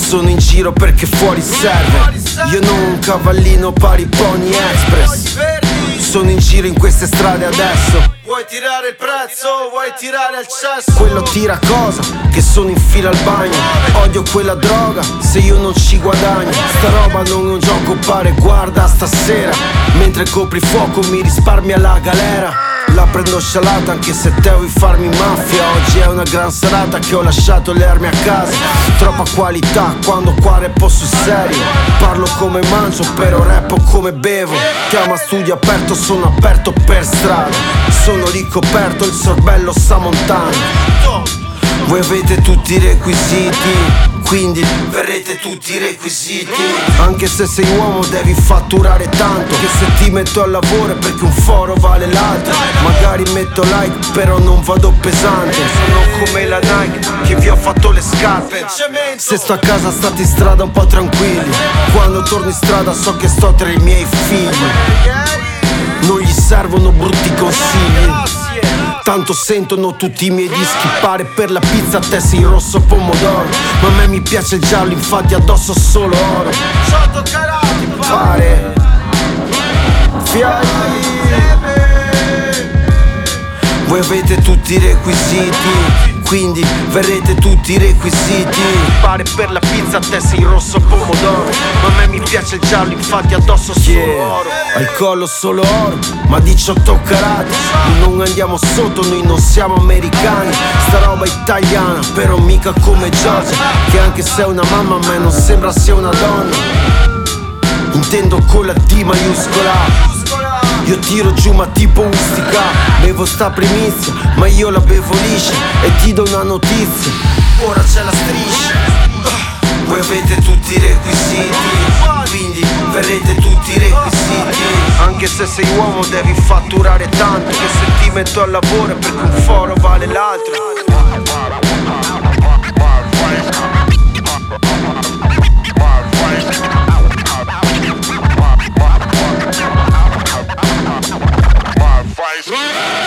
sono in giro perché fuori serve. Io non un cavallino pari Pony Express. Sono in giro in queste strade adesso. Vuoi tirare il prezzo? Vuoi tirare al cesso? Quello tira cosa? Che sono in fila al bagno. Odio quella droga se io non ci guadagno. Sta roba non è un gioco pare, guarda stasera. Mentre copri fuoco mi risparmia la galera. La prendo scialata anche se te vuoi farmi mafia. Oggi è una gran serata che ho lasciato le armi a casa. Troppa qualità quando qua rappo sul serio. Parlo come mangio però rappo come bevo. Chiama studio aperto, sono aperto per strada. Sono ricoperto, il sorbello sta montando. Voi avete tutti i requisiti, quindi verrete tutti i requisiti. Anche se sei uomo devi fatturare tanto. Che se ti metto al lavoro è perché un foro vale l'altro. Magari metto like però non vado pesante. Sono come la Nike che vi ho fatto le scarpe. Se sto a casa state in strada un po' tranquilli. Quando torno in strada so che sto tra i miei figli. Non gli servono brutti consigli. Tanto sentono tutti i miei dischi. Pare per la pizza a te sei rosso pomodoro. Ma a me mi piace il giallo, infatti addosso solo oro. Sotto carati Pare fiai. Voi avete tutti i requisiti, quindi verrete tutti i requisiti. Pare per la pizza a te sei rosso pomodoro. Ma a me mi piace il giallo, infatti addosso solo oro. Al collo solo oro, ma 18 carati. Non andiamo sotto, noi non siamo americani. Sta roba italiana, però mica come Giorgia. Che anche se è una mamma a me non sembra sia una donna. Intendo con la T maiuscola. Io tiro giù ma tipo ustica. Bevo sta primizia, ma io la bevo liscia. E ti do una notizia, ora c'è la striscia. Voi avete tutti i requisiti, quindi verrete tutti i requisiti. Anche se sei uomo devi fatturare tanto. Che se ti metto al lavoro è perché un foro vale l'altro.